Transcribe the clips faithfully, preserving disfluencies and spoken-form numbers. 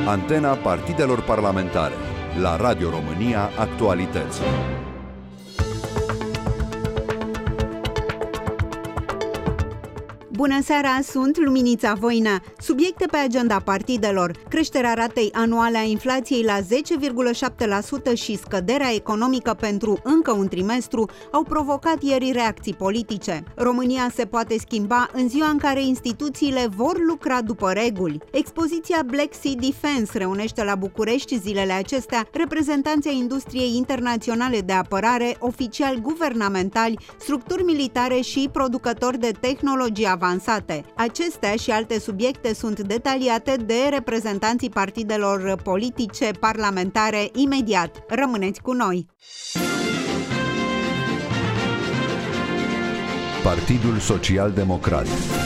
Antena partidelor parlamentare. La Radio România Actualități. Bună seara, sunt Luminița Voina. Subiecte pe agenda partidelor. Creșterea ratei anuale a inflației la zece virgulă șapte la sută și scăderea economică pentru încă un trimestru au provocat ieri reacții politice. România se poate schimba în ziua în care instituțiile vor lucra după reguli. Expoziția Black Sea Defense reunește la București zilele acestea reprezentanții industriei internaționale de apărare, oficiali guvernamentali, structuri militare și producători de tehnologie avansate. Acestea și alte subiecte sunt detaliate de reprezentanții partidelor politice parlamentare imediat. Rămâneți cu noi! Partidul Social Democrat.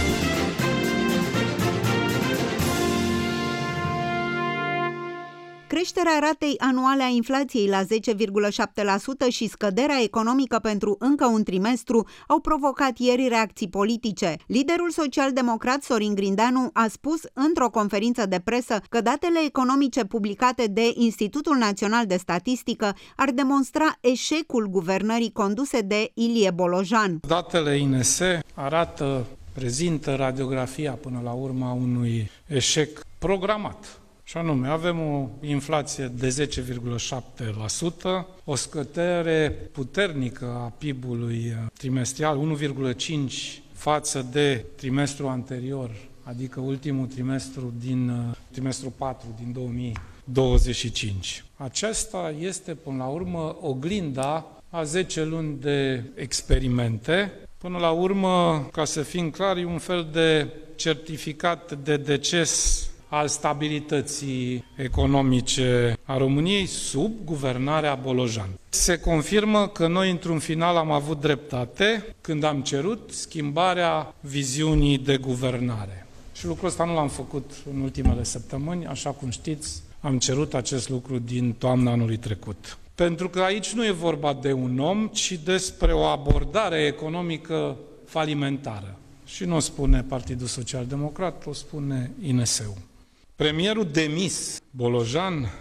Creșterea ratei anuale a inflației la zece virgulă șapte la sută și scăderea economică pentru încă un trimestru au provocat ieri reacții politice. Liderul social-democrat Sorin Grindeanu a spus într-o conferință de presă că datele economice publicate de Institutul Național de Statistică ar demonstra eșecul guvernării conduse de Ilie Bolojan. Datele I N S arată, prezintă radiografia până la urma unui eșec programat. Și anume, avem o inflație de zece virgulă șapte la sută, o scădere puternică a P I B-ului trimestrial, unu virgulă cinci față de trimestrul anterior, adică ultimul trimestru din trimestrul patru din două mii douăzeci și cinci. Aceasta este, până la urmă, oglinda a zece luni de experimente. Până la urmă, ca să fim clari, un fel de certificat de deces al stabilității economice a României sub guvernarea Bolojan. Se confirmă că noi, într-un final, am avut dreptate când am cerut schimbarea viziunii de guvernare. Și lucrul ăsta nu l-am făcut în ultimele săptămâni, așa cum știți, am cerut acest lucru din toamna anului trecut. Pentru că aici nu e vorba de un om, ci despre o abordare economică falimentară. Și nu o spune Partidul Social Democrat, o spune I N S-ul. Premierul demis, Bolojan,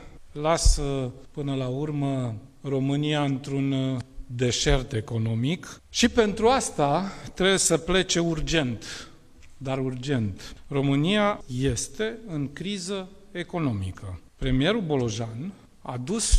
lasă până la urmă România într-un deșert economic și pentru asta trebuie să plece urgent, dar urgent. România este în criză economică. Premierul Bolojan a dus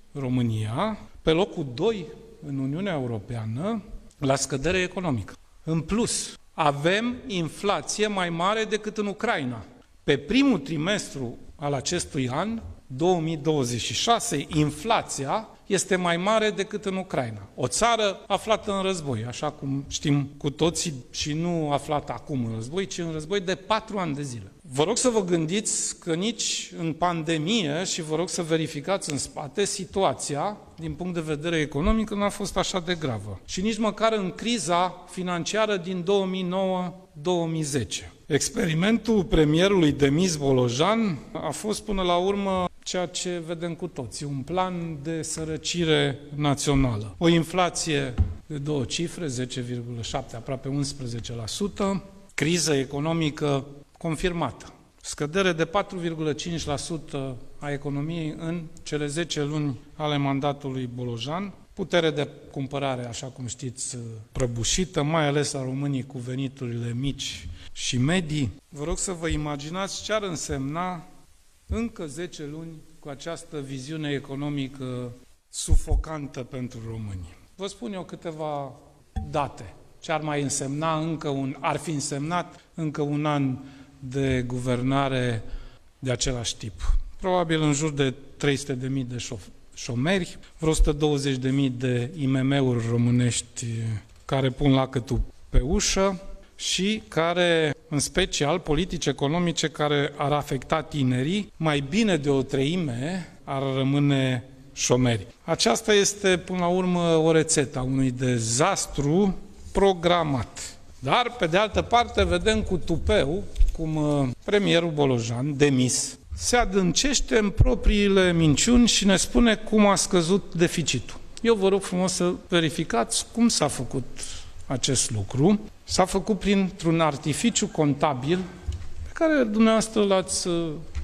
România pe locul doi în Uniunea Europeană la scădere economică. În plus, avem inflație mai mare decât în Ucraina. Pe primul trimestru al acestui an, două mii douăzeci și șase, inflația este mai mare decât în Ucraina. O țară aflată în război, așa cum știm cu toții, și nu aflată acum în război, ci în război de patru ani de zile. Vă rog să vă gândiți că nici în pandemie, și vă rog să verificați în spate, situația, din punct de vedere economic, nu a fost așa de gravă. Și nici măcar în criza financiară din două mii nouă două mii zece. Experimentul premierului demis Bolojan a fost până la urmă ceea ce vedem cu toții, un plan de sărăcire națională. O inflație de două cifre, zece virgulă șapte, aproape unsprezece la sută, criză economică confirmată. Scădere de patru virgulă cinci la sută a economiei în cele zece luni ale mandatului Bolojan, putere de cumpărare, așa cum știți, prăbușită, mai ales a românii cu veniturile mici și medii. Vă rog să vă imaginați ce ar însemna încă zece luni cu această viziune economică sufocantă pentru români. Vă spun eu câteva date. Ce ar mai însemna încă un, ar fi însemnat încă un an de guvernare de același tip. Probabil în jur de trei sute de mii de șof- șomeri, vreo o sută douăzeci de mii de I M M-uri românești care pun lacătul pe ușă și care, în special, politici economice care ar afecta tinerii, mai bine de o treime ar rămâne șomeri. Aceasta este, până la urmă, o rețetă a unui dezastru programat. Dar, pe de altă parte, vedem cu tupeu cum premierul Bolojan, demis, se adâncește în propriile minciuni și ne spune cum a scăzut deficitul. Eu vă rog frumos să verificați cum s-a făcut acest lucru. S-a făcut printr-un artificiu contabil pe care dumneavoastră l-ați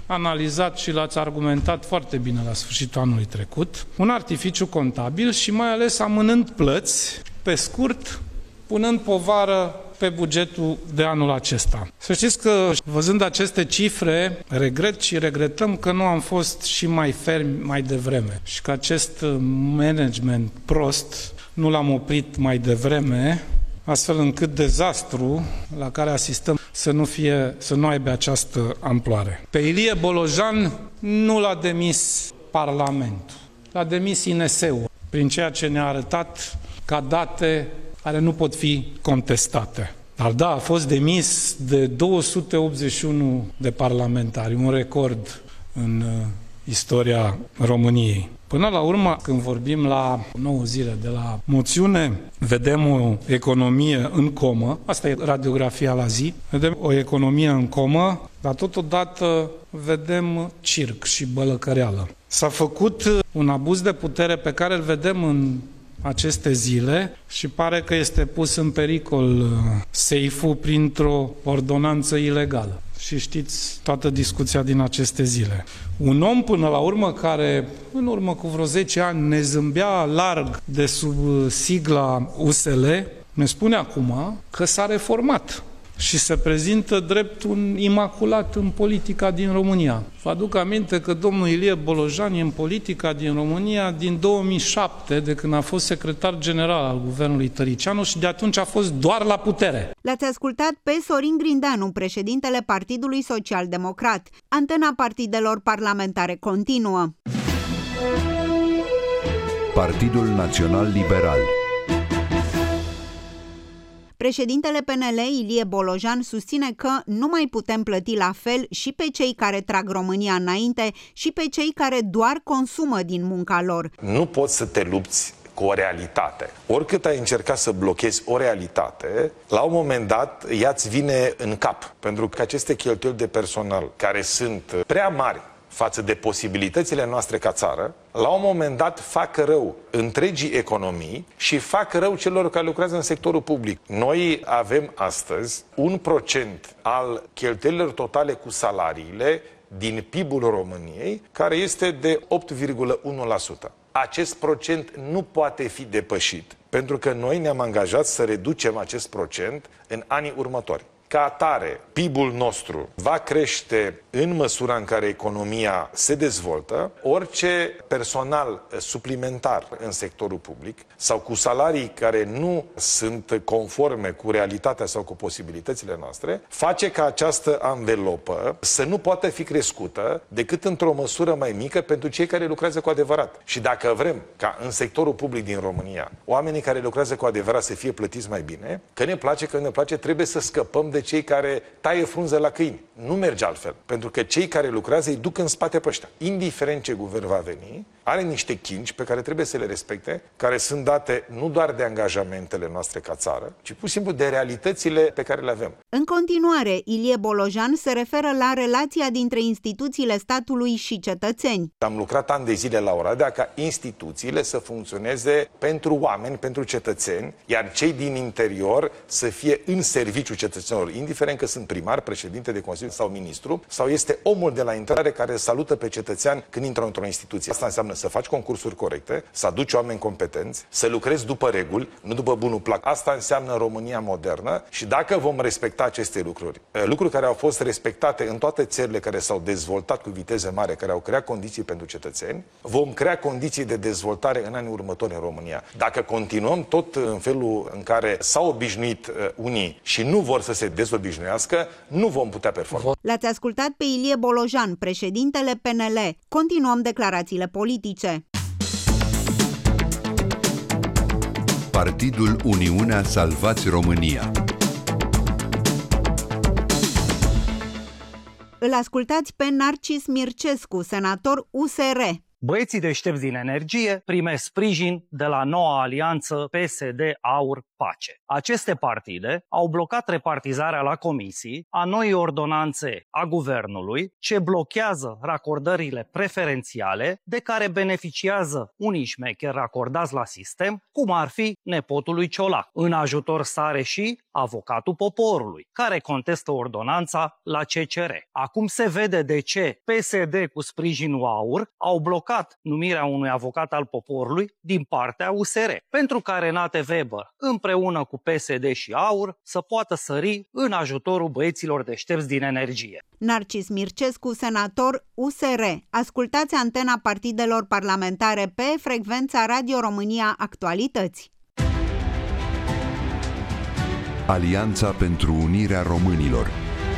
analizat și l-ați argumentat foarte bine la sfârșitul anului trecut, un artificiu contabil și mai ales amânând plăți pe scurt, punând povară pe bugetul de anul acesta. Să știți că, văzând aceste cifre, regret și regretăm că nu am fost și mai fermi mai devreme și că acest management prost nu l-am oprit mai devreme, astfel încât dezastru la care asistăm să nu, fie, să nu aibă această amploare. Pe Ilie Bolojan nu l-a demis Parlamentul, l-a demis I N S U-ul, prin ceea ce ne-a arătat ca date care nu pot fi contestate. Dar da, a fost demis de două sute optzeci și unu de parlamentari, un record în uh, istoria României. Până la urmă, când vorbim la nouă zile de la moțiune, vedem o economie în comă, asta e radiografia la zi, vedem o economie în comă, dar totodată vedem circ și bălăcăreală. S-a făcut un abuz de putere pe care îl vedem în aceste zile și pare că este pus în pericol seiful printr-o ordonanță ilegală. Și știți toată discuția din aceste zile. Un om, până la urmă, care în urmă cu vreo zece ani ne zâmbea larg de sub sigla U S L, ne spune acum că s-a reformat și se prezintă drept un imaculat în politica din România. Vă aduc aminte că domnul Ilie Bolojan e în politica din România din două mii șapte, de când a fost secretar general al guvernului Tăricianu și de atunci a fost doar la putere. L-ați ascultat pe Sorin Grindeanu, președintele Partidului Social Democrat. Antena partidelor parlamentare continuă. Partidul Național Liberal. Președintele P N L, Ilie Bolojan, susține că nu mai putem plăti la fel și pe cei care trag România înainte și pe cei care doar consumă din munca lor. Nu poți să te lupți cu o realitate. Oricât ai încercat să blochezi o realitate, la un moment dat ea îți vine în cap. Pentru că aceste cheltuieli de personal, care sunt prea mari față de posibilitățile noastre ca țară, la un moment dat fac rău întregii economii și fac rău celor care lucrează în sectorul public. Noi avem astăzi un procent al cheltuielilor totale cu salariile din P I B-ul României, care este de opt virgulă unu la sută. Acest procent nu poate fi depășit, pentru că noi ne-am angajat să reducem acest procent în anii următori. Ca atare, P I B-ul nostru va crește în măsura în care economia se dezvoltă. Orice personal suplimentar în sectorul public sau cu salarii care nu sunt conforme cu realitatea sau cu posibilitățile noastre, face ca această anvelopă să nu poată fi crescută decât într-o măsură mai mică pentru cei care lucrează cu adevărat. Și dacă vrem ca în sectorul public din România oamenii care lucrează cu adevărat să fie plătiți mai bine, că ne place, că ne place, trebuie să scăpăm de cei care taie frunze la câini. Nu merge altfel. Pentru că cei care lucrează îi duc în spate pe ăștia. Indiferent ce guvern va veni, are niște chinci pe care trebuie să le respecte, care sunt date nu doar de angajamentele noastre ca țară, ci pur și simplu de realitățile pe care le avem. În continuare, Ilie Bolojan se referă la relația dintre instituțiile statului și cetățeni. Am lucrat ani de zile la Oradea ca instituțiile să funcționeze pentru oameni, pentru cetățeni, iar cei din interior să fie în serviciul cetățenilor, indiferent că sunt primar, președinte de Consiliu sau ministru, sau este omul de la intrare care salută pe cetățean când intră într-o instituție. Asta înseamnă să faci concursuri corecte, să aduci oameni competenți, să lucrezi după reguli, nu după bunul plac. Asta înseamnă România modernă și dacă vom respecta aceste lucruri, lucruri care au fost respectate în toate țările care s-au dezvoltat cu viteză mare, care au creat condiții pentru cetățeni, vom crea condiții de dezvoltare în anii următori în România. Dacă continuăm tot în felul în care s-au obișnuit unii și nu vor să se dezobișnuiască, nu vom putea performa. L-ați ascultat pe Ilie Bolojan, președintele P N L. Continuăm declarațiile politice. Partidul Uniunea Salvați România. Îl ascultați pe Narcis Mircescu, senator U S R. Băieții deștepți din Energie primesc sprijin de la noua alianță P S D-Aur-Pace. Aceste partide au blocat repartizarea la comisii a noii ordonanțe a guvernului ce blochează racordările preferențiale de care beneficiază unii șmecheri racordați la sistem, cum ar fi nepotul lui Ciolac. În ajutor sare și avocatul poporului, care contestă ordonanța la C C R. Acum se vede de ce P S D cu sprijinul AUR au blocat numirea unui avocat al poporului din partea U S R, pentru ca Renate Weber, împreună cu P S D și AUR, să poată sări în ajutorul băieților deștepți din Energie. Narcis Mircescu, senator U S R. Ascultați Antena partidelor parlamentare pe frecvența Radio România Actualități. Alianța pentru Unirea Românilor.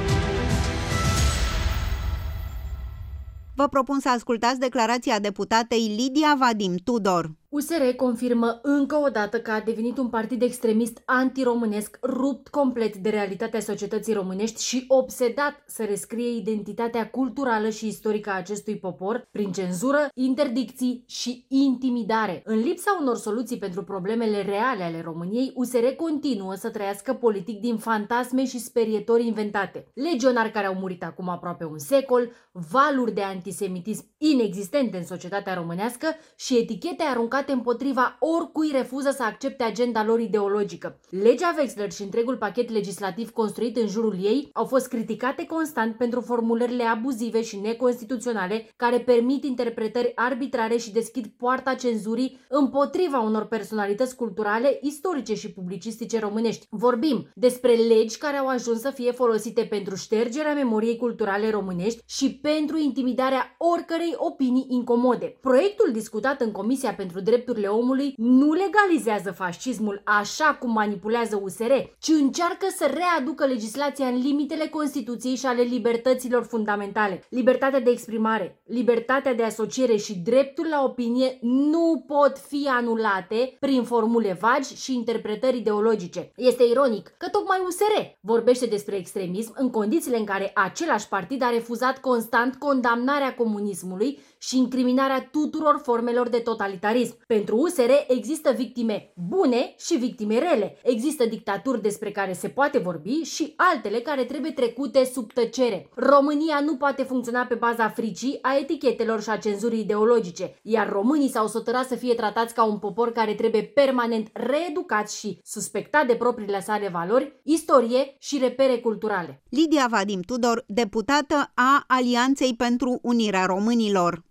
Vă propun să ascultați declarația deputatei Lidia Vadim Tudor. U S R confirmă încă o dată că a devenit un partid extremist antiromânesc, rupt complet de realitatea societății românești și obsedat să rescrie identitatea culturală și istorică a acestui popor prin cenzură, interdicții și intimidare. În lipsa unor soluții pentru problemele reale ale României, U S R continuă să trăiască politic din fantasme și sperietori inventate. Legionari care au murit acum aproape un secol, valuri de antisemitism inexistente în societatea românească și etichete aruncate împotriva oricui refuză să accepte agenda lor ideologică. Legea Wexler și întregul pachet legislativ construit în jurul ei au fost criticate constant pentru formulările abuzive și neconstituționale care permit interpretări arbitrare și deschid poarta cenzurii împotriva unor personalități culturale, istorice și publicistice românești. Vorbim despre legi care au ajuns să fie folosite pentru ștergerea memoriei culturale românești și pentru intimidarea oricărei opinii incomode. Proiectul discutat în Comisia pentru Drepturile Omului nu legalizează fascismul așa cum manipulează U S R, ci încearcă să readucă legislația în limitele Constituției și ale libertăților fundamentale. Libertatea de exprimare, libertatea de asociere și dreptul la opinie nu pot fi anulate prin formule vagi și interpretări ideologice. Este ironic că tocmai U S R vorbește despre extremism în condițiile în care același partid a refuzat constant condamnarea comunismului și incriminarea tuturor formelor de totalitarism. Pentru U S R există victime bune și victime rele. Există dictaturi despre care se poate vorbi și altele care trebuie trecute sub tăcere. România nu poate funcționa pe baza fricii, a etichetelor și a cenzurii ideologice, iar românii s-au săturat să fie tratați ca un popor care trebuie permanent reeducat și suspectat de propriile sale valori, istorie și repere culturale. Lidia Vadim Tudor, deputată a Alianței pentru Unirea Românilor.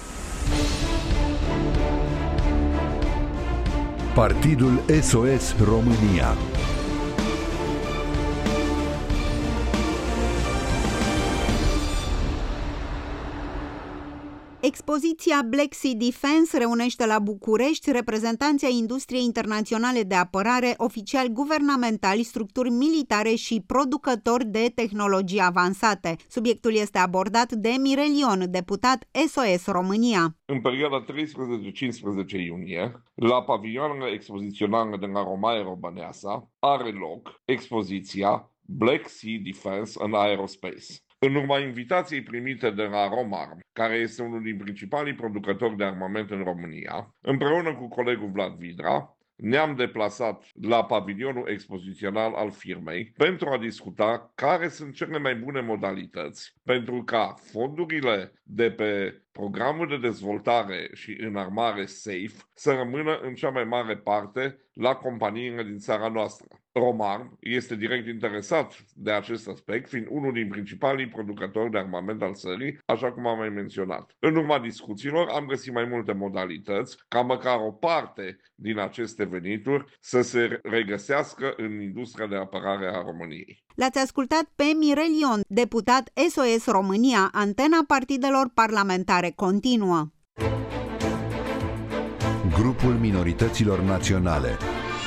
Partidul S O S România. Expoziția Black Sea Defense reunește la București reprezentanții ai industriei internaționale de apărare, oficiali guvernamentali, structuri militare și producători de tehnologii avansate. Subiectul este abordat de Mirel Ion, deputat S O S România. În perioada treisprezece cincisprezece iunie, la pavilioanele expoziționale de la Romaero Băneasa, are loc expoziția Black Sea Defense and Aerospace. În urma invitației primite de la Romarm, care este unul din principalii producători de armament în România, împreună cu colegul Vlad Vidra, ne-am deplasat la pavilionul expozițional al firmei pentru a discuta care sunt cele mai bune modalități pentru ca fondurile de pe programul de dezvoltare și înarmare SAFE să rămână în cea mai mare parte la companiile din țara noastră. Romarm este direct interesat de acest aspect, fiind unul din principalii producători de armament al țării, așa cum am mai menționat. În urma discuțiilor am găsit mai multe modalități ca măcar o parte din aceste venituri să se regăsească în industria de apărare a României. L-ați ascultat pe Mirel Ion, deputat S O S România. Antena partidelor parlamentare continuă. Grupul minorităților naționale.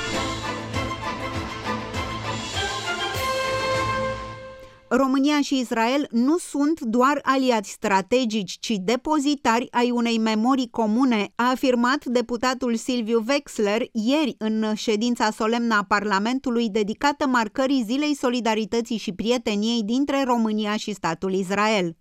România și Israel nu sunt doar aliați strategici, ci depozitari ai unei memorii comune, a afirmat deputatul Silviu Wexler ieri în ședința solemnă a Parlamentului dedicată marcării Zilei Solidarității și Prieteniei dintre România și statul Israel.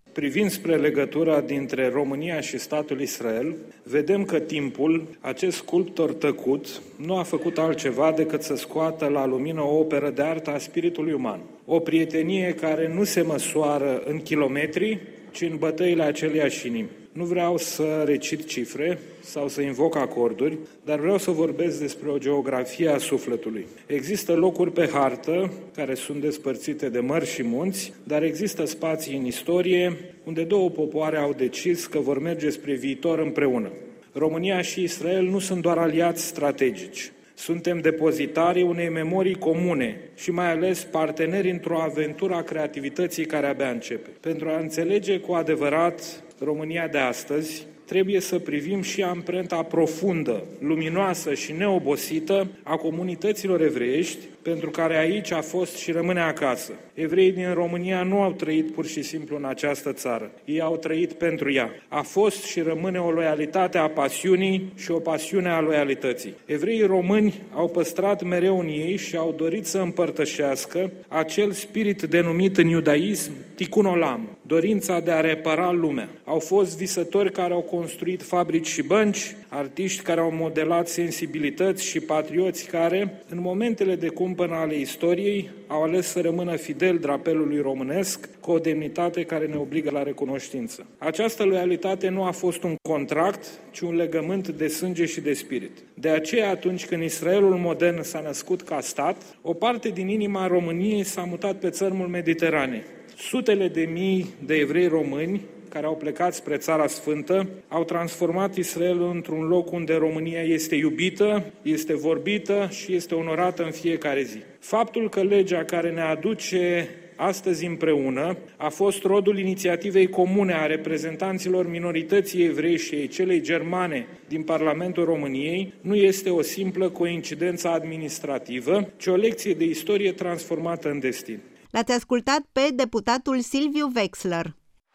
Privind spre legătura dintre România și statul Israel, vedem că timpul, acest sculptor tăcut, nu a făcut altceva decât să scoată la lumină o operă de artă a spiritului uman. O prietenie care nu se măsoară în kilometri, ci în bătăile aceleiași inimi. Nu vreau să recit cifre sau să invoc acorduri, dar vreau să vorbesc despre o geografie a sufletului. Există locuri pe hartă care sunt despărțite de mări și munți, dar există spații în istorie unde două popoare au decis că vor merge spre viitor împreună. România și Israel nu sunt doar aliați strategici. Suntem depozitarii unei memorii comune și mai ales parteneri într-o aventură a creativității care abia începe. Pentru a înțelege cu adevărat România de astăzi, trebuie să privim și amprenta profundă, luminoasă și neobosită a comunităților evreiești, pentru care aici a fost și rămâne acasă. Evreii din România nu au trăit pur și simplu în această țară. Ei au trăit pentru ea. A fost și rămâne o loialitate a pasiunii și o pasiune a loialității. Evreii români au păstrat mereu în ei și au dorit să împărtășească acel spirit denumit în iudaism tikkun olam, dorința de a repara lumea. Au fost visători care au construit fabrici și bănci, artiști care au modelat sensibilități și patrioți care, în momentele de cumpănă ale istoriei, au ales să rămână fidel drapelului românesc cu o demnitate care ne obligă la recunoștință. Această loialitate nu a fost un contract, ci un legământ de sânge și de spirit. De aceea, atunci când Israelul modern s-a născut ca stat, o parte din inima României s-a mutat pe țărmul Mediteranei. Sutele de mii de evrei români care au plecat spre Țara Sfântă, au transformat Israelul într-un loc unde România este iubită, este vorbită și este onorată în fiecare zi. Faptul că legea care ne aduce astăzi împreună a fost rodul inițiativei comune a reprezentanților minorității evrei și ei celei germane din Parlamentul României nu este o simplă coincidență administrativă, ci o lecție de istorie transformată în destin. L-ați ascultat pe deputatul Silviu Wexler.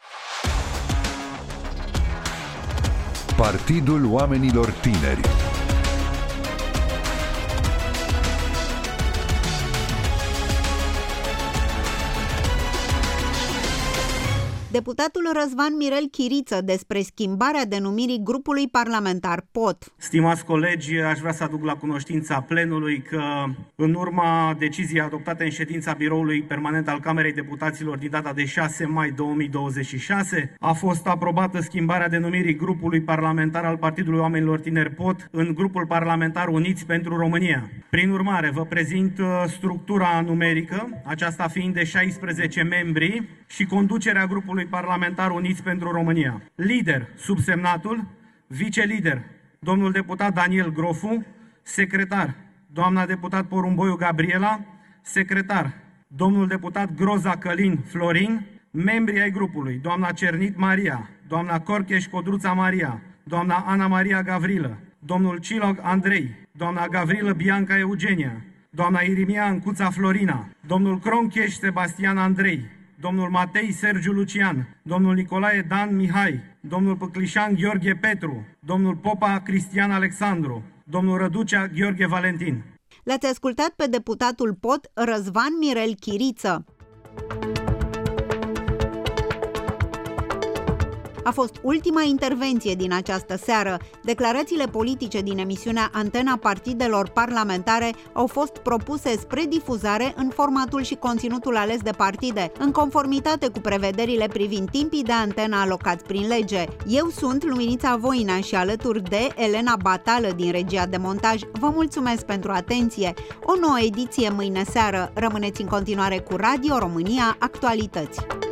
Partidul Oamenilor Tineri. Deputatul Răzvan Mirel Chiriță despre schimbarea denumirii grupului parlamentar P O T. Stimați colegi, aș vrea să aduc la cunoștința plenului că în urma deciziei adoptate în ședința Biroului Permanent al Camerei Deputaților din data de șase mai două mii douăzeci și șase a fost aprobată schimbarea denumirii grupului parlamentar al Partidului Oamenilor Tineri P O T în grupul parlamentar Uniți pentru România. Prin urmare, vă prezint structura numerică, aceasta fiind de șaisprezece membri și conducerea grupului parlamentar Uniți pentru România. Lider, subsemnatul, vicelider, domnul deputat Daniel Grofu, secretar, doamna deputat Porumboiu Gabriela, secretar, domnul deputat Groza Călin Florin, membri ai grupului, doamna Cernit Maria, doamna Corcheș Codruța Maria, doamna Ana Maria Gavrilă, domnul Cilog Andrei, doamna Gavrilă Bianca Eugenia, doamna Irimia Încuța Florina, domnul Croncheș Sebastian Andrei, domnul Matei Sergiu Lucian, domnul Nicolae Dan Mihai, domnul Păclișan Gheorghe Petru, domnul Popa Cristian Alexandru, domnul Răducea Gheorghe Valentin. L-ați ascultat pe deputatul P O T Răzvan Mirel Chiriță. A fost ultima intervenție din această seară. Declarațiile politice din emisiunea Antena Partidelor Parlamentare au fost propuse spre difuzare în formatul și conținutul ales de partide, în conformitate cu prevederile privind timpii de antenă alocați prin lege. Eu sunt Luminița Voina și alături de Elena Batală din regia de montaj, vă mulțumesc pentru atenție. O nouă ediție mâine seară. Rămâneți în continuare cu Radio România Actualități.